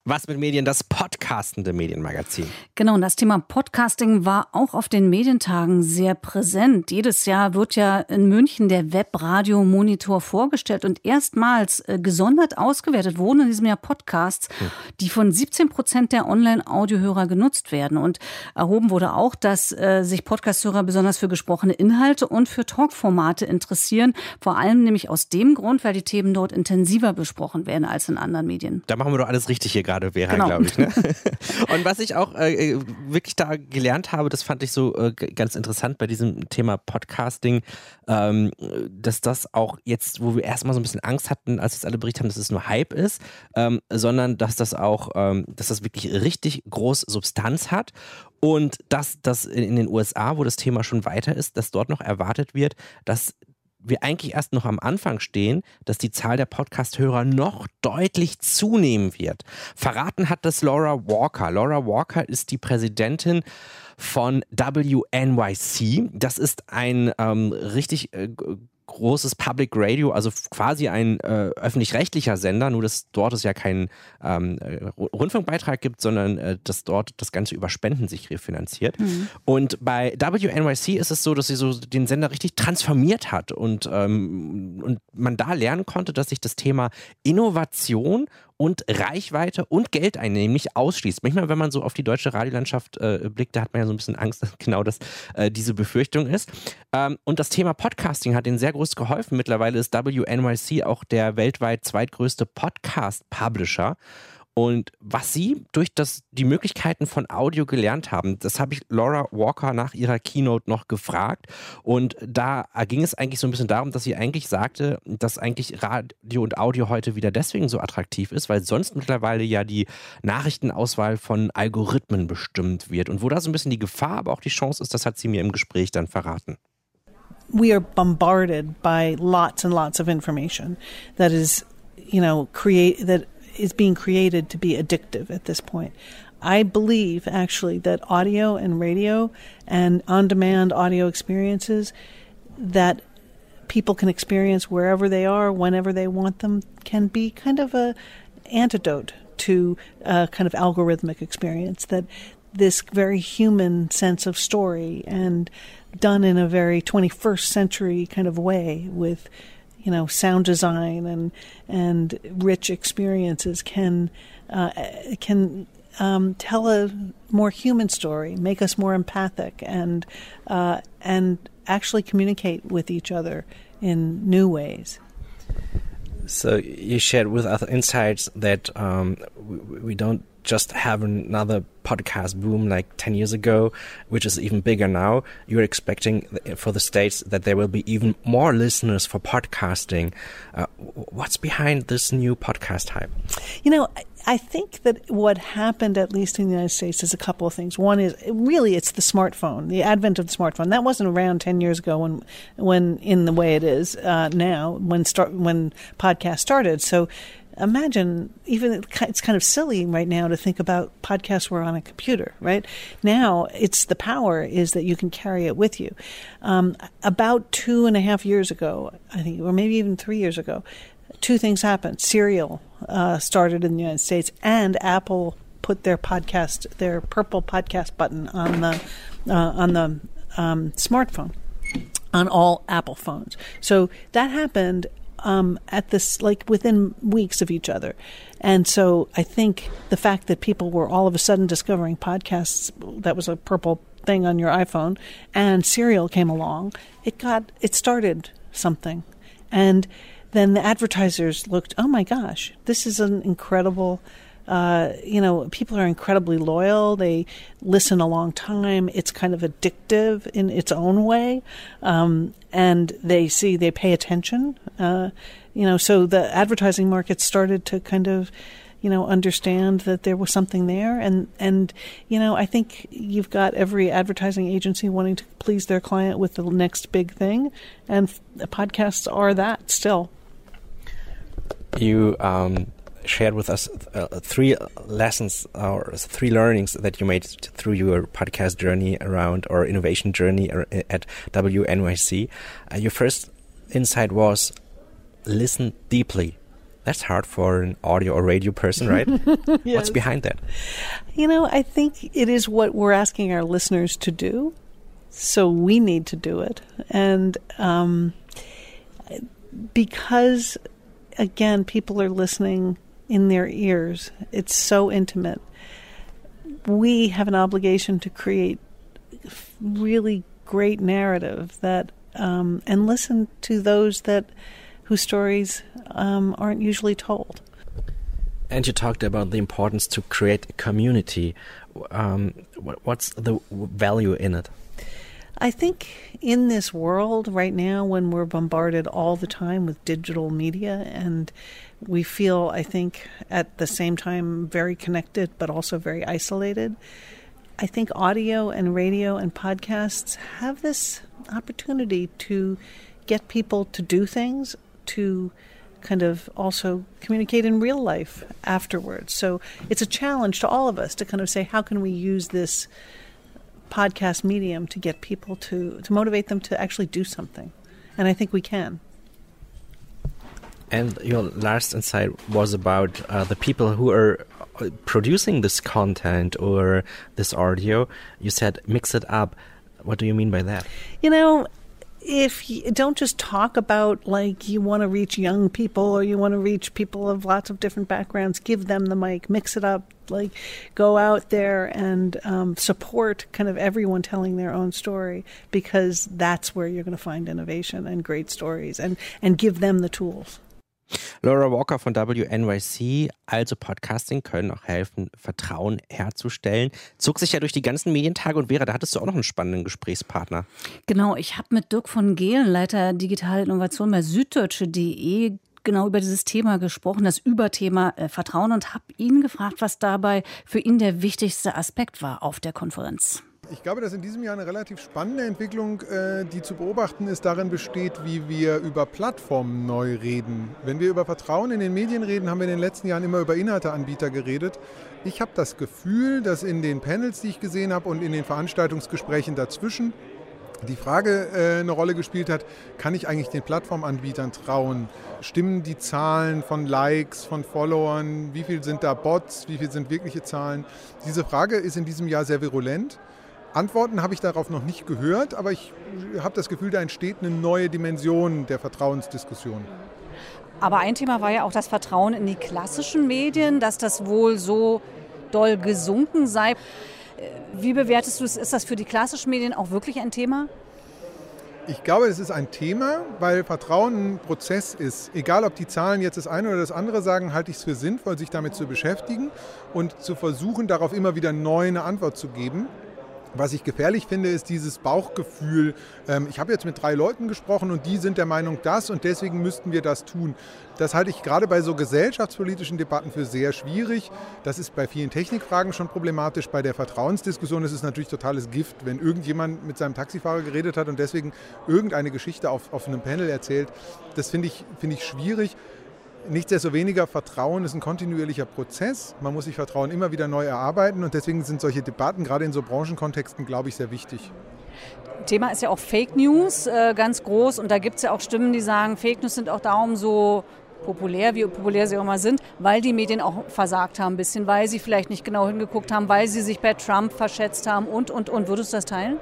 Was mit Medien, das podcastende Medienmagazin. Genau, und das Thema Podcasting war auch auf den Medientagen sehr präsent. Jedes Jahr wird ja in München der Webradio-Monitor vorgestellt und erstmals äh, gesondert ausgewertet wurden in diesem Jahr Podcasts, hm. die von siebzehn Prozent der Online-Audiohörer genutzt werden. Und erhoben wurde auch, dass äh, sich Podcast-Hörer besonders für gesprochene Inhalte und für Talkformate interessieren. Vor allem nämlich aus dem Grund, weil die Themen dort intensiver besprochen werden als in anderen Medien. Da machen wir doch alles richtig hier gerade. Gerade wäre, genau. glaube ich. Ne? Und was ich auch äh, wirklich da gelernt habe, das fand ich so äh, ganz interessant bei diesem Thema Podcasting, ähm, dass das auch jetzt, wo wir erstmal so ein bisschen Angst hatten, als jetzt alle berichtet haben, dass es nur Hype ist, ähm, sondern dass das auch, ähm, dass das wirklich richtig groß Substanz hat und dass das in den U S A, wo das Thema schon weiter ist, dass dort noch erwartet wird, dass wir eigentlich erst noch am Anfang stehen, dass die Zahl der Podcast-Hörer noch deutlich zunehmen wird. Verraten hat das Laura Walker. Laura Walker ist die Präsidentin von W N Y C. Das ist ein ähm, richtig äh, großes Public Radio, also quasi ein äh, öffentlich-rechtlicher Sender, nur dass dort es ja keinen ähm, Rundfunkbeitrag gibt, sondern äh, dass dort das Ganze über Spenden sich refinanziert. Mhm. Und bei W N Y C ist es so, dass sie so den Sender richtig transformiert hat und, ähm, und man da lernen konnte, dass sich das Thema Innovation und Reichweite und Geldeinnehmen nicht ausschließt. Manchmal, wenn man so auf die deutsche Radiolandschaft äh, blickt, da hat man ja so ein bisschen Angst, dass genau das äh, diese Befürchtung ist. Ähm, und das Thema Podcasting hat ihnen sehr groß geholfen. Mittlerweile ist W N Y C auch der weltweit zweitgrößte Podcast-Publisher. Und was sie durch das, die Möglichkeiten von Audio gelernt haben, das habe ich Laura Walker nach ihrer Keynote noch gefragt. Und da ging es eigentlich so ein bisschen darum, dass sie eigentlich sagte, dass eigentlich Radio und Audio heute wieder deswegen so attraktiv ist, weil sonst mittlerweile ja die Nachrichtenauswahl von Algorithmen bestimmt wird. Und wo da so ein bisschen die Gefahr, aber auch die Chance ist, das hat sie mir im Gespräch dann verraten. We are bombarded by lots and lots of information that is, you know, create that is being created to be addictive at this point. I believe actually that audio and radio and on-demand audio experiences that people can experience wherever they are, whenever they want them, can be kind of a antidote to a kind of algorithmic experience, that this very human sense of story and done in a very twenty-first century kind of way with, you know, sound design and and rich experiences can uh, can um, tell a more human story, make us more empathic, and uh, and actually communicate with each other in new ways. So you shared with us insights that um, we, we don't just have another podcast boom like ten years ago, which is even bigger now. You're expecting for the States that there will be even more listeners for podcasting. Uh, what's behind this new podcast hype? You know, I think that what happened, at least in the United States, is a couple of things. One is really it's the smartphone, the advent of the smartphone. That wasn't around ten years ago when, when in the way it is uh, now, when start when podcasts started. So imagine, even it's kind of silly right now to think about podcasts were on a computer, right? Now, it's the power is that you can carry it with you. Um, about two and a half years ago, I think, or maybe even three years ago, two things happened. Serial uh, started in the United States, and Apple put their podcast, their purple podcast button on the uh, on the um, smartphone, on all Apple phones. So that happened Um, at this, like within weeks of each other. And so I think the fact that people were all of a sudden discovering podcasts, that was a purple thing on your iPhone, and Serial came along, it got, it started something. And then the advertisers looked, oh my gosh, this is an incredible, uh, you know, people are incredibly loyal. They listen a long time. It's kind of addictive in its own way. Um, and they see, they pay attention. Uh, you know, so the advertising market started to kind of, you know, understand that there was something there. And, and, you know, I think you've got every advertising agency wanting to please their client with the next big thing. And f- podcasts are that still. You, um, shared with us uh, three lessons or three learnings that you made through your podcast journey around or innovation journey at W N Y C. Uh, your first insight was listen deeply. That's hard for an audio or radio person, right? Yes. What's behind that? You know, I think it is what we're asking our listeners to do. So we need to do it. And um, because, again, people are listening in their ears, it's so intimate. We have an obligation to create really great narrative that um, and listen to those that whose stories um, aren't usually told. And you talked about the importance to create a community. Um, what's the value in it? I think in this world right now, when we're bombarded all the time with digital media, and we feel, I think, at the same time very connected but also very isolated, I think audio and radio and podcasts have this opportunity to get people to do things, to kind of also communicate in real life afterwards. So it's a challenge to all of us to kind of say, how can we use this podcast medium to get people to, to motivate them to actually do something? And I think we can. And your last insight was about uh, the people who are producing this content or this audio. You said mix it up. What do you mean by that? You know, if you don't just talk about like you want to reach young people or you want to reach people of lots of different backgrounds, give them the mic, mix it up, like go out there and um, support kind of everyone telling their own story, because that's where you're going to find innovation and great stories, and, and give them the tools. Laura Walker von W N Y C, also Podcasting können auch helfen, Vertrauen herzustellen. Zog sich ja durch die ganzen Medientage, und Vera, da hattest du auch noch einen spannenden Gesprächspartner. Genau, ich habe mit Dirk von Gehlen, Leiter Digitale Innovation bei süddeutsche punkt de, genau über dieses Thema gesprochen, das Überthema äh, Vertrauen, und habe ihn gefragt, was dabei für ihn der wichtigste Aspekt war auf der Konferenz. Ich glaube, dass in diesem Jahr eine relativ spannende Entwicklung, äh, die zu beobachten ist, darin besteht, wie wir über Plattformen neu reden. Wenn wir über Vertrauen in den Medien reden, haben wir in den letzten Jahren immer über Inhalteanbieter geredet. Ich habe das Gefühl, dass in den Panels, die ich gesehen habe, und in den Veranstaltungsgesprächen dazwischen die Frage äh, eine Rolle gespielt hat, kann ich eigentlich den Plattformanbietern trauen? Stimmen die Zahlen von Likes, von Followern? Wie viel sind da Bots? Wie viel sind wirkliche Zahlen? Diese Frage ist in diesem Jahr sehr virulent. Antworten habe ich darauf noch nicht gehört, aber ich habe das Gefühl, da entsteht eine neue Dimension der Vertrauensdiskussion. Aber ein Thema war ja auch das Vertrauen in die klassischen Medien, dass das wohl so doll gesunken sei. Wie bewertest du es? Ist das für die klassischen Medien auch wirklich ein Thema? Ich glaube, es ist ein Thema, weil Vertrauen ein Prozess ist. Egal, ob die Zahlen jetzt das eine oder das andere sagen, halte ich es für sinnvoll, sich damit zu beschäftigen und zu versuchen, darauf immer wieder neu eine Antwort zu geben. Was ich gefährlich finde, ist dieses Bauchgefühl. Ähm, ich habe jetzt mit drei Leuten gesprochen und die sind der Meinung das, und deswegen müssten wir das tun. Das halte ich gerade bei so gesellschaftspolitischen Debatten für sehr schwierig. Das ist bei vielen Technikfragen schon problematisch. Bei der Vertrauensdiskussion ist es natürlich totales Gift, wenn irgendjemand mit seinem Taxifahrer geredet hat und deswegen irgendeine Geschichte auf, auf einem Panel erzählt. Das finde ich, finde ich schwierig. Nichtsdestoweniger, Vertrauen ist ein kontinuierlicher Prozess. Man muss sich Vertrauen immer wieder neu erarbeiten, und deswegen sind solche Debatten gerade in so Branchenkontexten, glaube ich, sehr wichtig. Thema ist ja auch Fake News, äh, ganz groß, und da gibt es ja auch Stimmen, die sagen, Fake News sind auch darum so populär, wie populär sie auch immer sind, weil die Medien auch versagt haben ein bisschen, weil sie vielleicht nicht genau hingeguckt haben, weil sie sich bei Trump verschätzt haben und, und, und. Würdest du das teilen?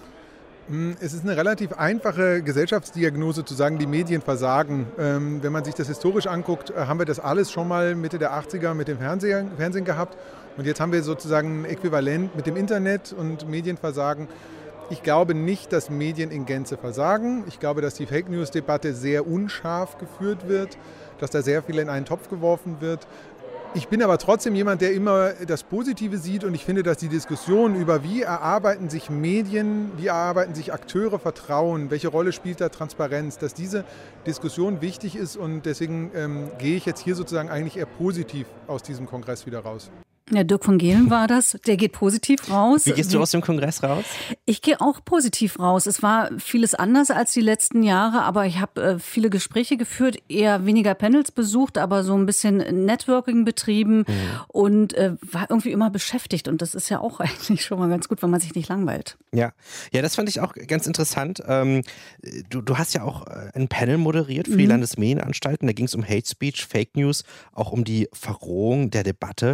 Es ist eine relativ einfache Gesellschaftsdiagnose zu sagen, die Medien versagen. Ähm, wenn man sich das historisch anguckt, haben wir das alles schon mal Mitte der achtziger mit dem Fernsehen, Fernsehen gehabt. Und jetzt haben wir sozusagen ein Äquivalent mit dem Internet und Medienversagen. Ich glaube nicht, dass Medien in Gänze versagen. Ich glaube, dass die Fake-News-Debatte sehr unscharf geführt wird, dass da sehr viel in einen Topf geworfen wird. Ich bin aber trotzdem jemand, der immer das Positive sieht, und ich finde, dass die Diskussion über wie erarbeiten sich Medien, wie erarbeiten sich Akteure Vertrauen, welche Rolle spielt da Transparenz, dass diese Diskussion wichtig ist, und deswegen ähm, gehe ich jetzt hier sozusagen eigentlich eher positiv aus diesem Kongress wieder raus. Ja, Dirk von Gehlen war das. Der geht positiv raus. Wie gehst du aus dem Kongress raus? Ich gehe auch positiv raus. Es war vieles anders als die letzten Jahre, aber ich habe äh, viele Gespräche geführt, eher weniger Panels besucht, aber so ein bisschen Networking betrieben mhm. und äh, war irgendwie immer beschäftigt. Und das ist ja auch eigentlich schon mal ganz gut, wenn man sich nicht langweilt. Ja, ja, das fand ich auch ganz interessant. Ähm, du, du hast ja auch ein Panel moderiert für mhm. die Landesmedienanstalten. Da ging es um Hate Speech, Fake News, auch um die Verrohung der Debatte.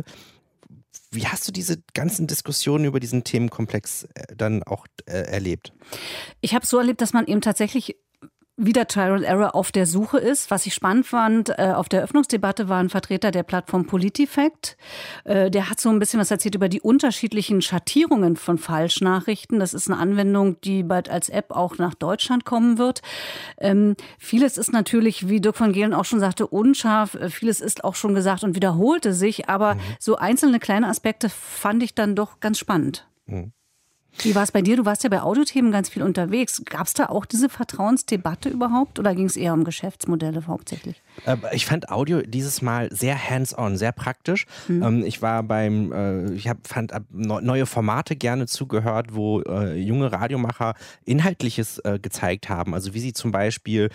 Wie hast du diese ganzen Diskussionen über diesen Themenkomplex dann auch äh, erlebt? Ich habe es so erlebt, dass man eben tatsächlich wieder Trial and Error auf der Suche ist. Was ich spannend fand, äh, auf der Eröffnungsdebatte war ein Vertreter der Plattform PolitiFact. Äh, der hat so ein bisschen was erzählt über die unterschiedlichen Schattierungen von Falschnachrichten. Das ist eine Anwendung, die bald als App auch nach Deutschland kommen wird. Ähm, vieles ist natürlich, wie Dirk von Gehlen auch schon sagte, unscharf. Vieles ist auch schon gesagt und wiederholte sich. Aber mhm. so einzelne kleine Aspekte fand ich dann doch ganz spannend. Mhm. Wie war es bei dir? Du warst ja bei Audiothemen ganz viel unterwegs. Gab es da auch diese Vertrauensdebatte überhaupt oder ging es eher um Geschäftsmodelle hauptsächlich? Ich fand Audio dieses Mal sehr hands-on, sehr praktisch. Mhm. Ich war beim, ich hab, fand neue Formate gerne zugehört, wo junge Radiomacher Inhaltliches gezeigt haben. Also wie sie zum Beispiel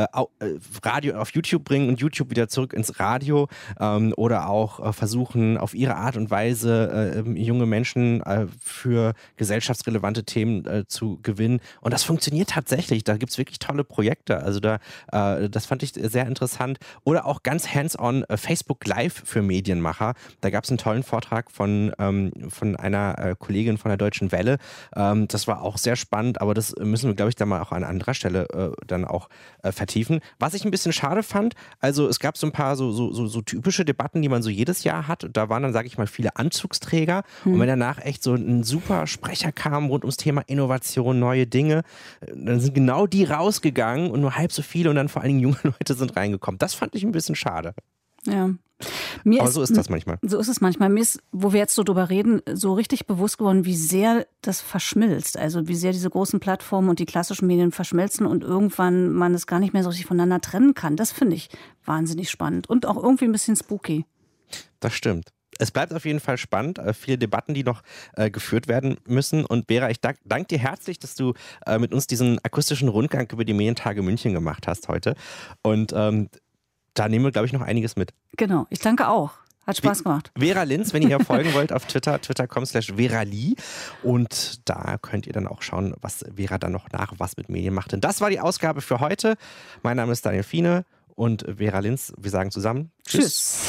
Radio auf YouTube bringen und YouTube wieder zurück ins Radio oder auch versuchen, auf ihre Art und Weise junge Menschen für gesellschaftsrelevante Themen äh, zu gewinnen. Und das funktioniert tatsächlich. Da gibt es wirklich tolle Projekte. Also da, äh, das fand ich sehr interessant. Oder auch ganz hands-on äh, Facebook Live für Medienmacher. Da gab es einen tollen Vortrag von, ähm, von einer äh, Kollegin von der Deutschen Welle. Ähm, das war auch sehr spannend, aber das müssen wir, glaube ich, dann mal auch an anderer Stelle äh, dann auch äh, vertiefen. Was ich ein bisschen schade fand, also es gab so ein paar so, so, so, so typische Debatten, die man so jedes Jahr hat. Da waren dann, sage ich mal, viele Anzugsträger. Hm. Und wenn danach echt so ein super Sprecher kam rund ums Thema Innovation, neue Dinge, dann sind genau die rausgegangen und nur halb so viele und dann vor allen Dingen junge Leute sind reingekommen. Das fand ich ein bisschen schade. Ja. Mir Aber ist, so ist das manchmal. So ist es manchmal. Mir ist, wo wir jetzt so drüber reden, so richtig bewusst geworden, wie sehr das verschmilzt. Also wie sehr diese großen Plattformen und die klassischen Medien verschmelzen und irgendwann man es gar nicht mehr so richtig voneinander trennen kann. Das finde ich wahnsinnig spannend und auch irgendwie ein bisschen spooky. Das stimmt. Es bleibt auf jeden Fall spannend, äh, viele Debatten, die noch äh, geführt werden müssen. Und Vera, ich danke dank dir herzlich, dass du äh, mit uns diesen akustischen Rundgang über die Medientage München gemacht hast heute. Und ähm, da nehmen wir, glaube ich, noch einiges mit. Genau, ich danke auch. Hat Spaß gemacht. Vera Linz, wenn ihr ihr folgen wollt auf Twitter, twitter punkt com slash verali. Und da könnt ihr dann auch schauen, was Vera dann noch nach was mit Medien macht. Denn das war die Ausgabe für heute. Mein Name ist Daniel Fiene und Vera Linz. Wir sagen zusammen Tschüss. Tschüss.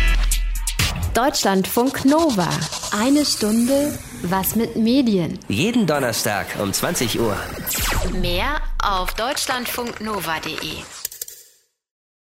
Deutschlandfunk Nova. Eine Stunde was mit Medien. Jeden Donnerstag um zwanzig Uhr. Mehr auf deutschlandfunknova punkt de.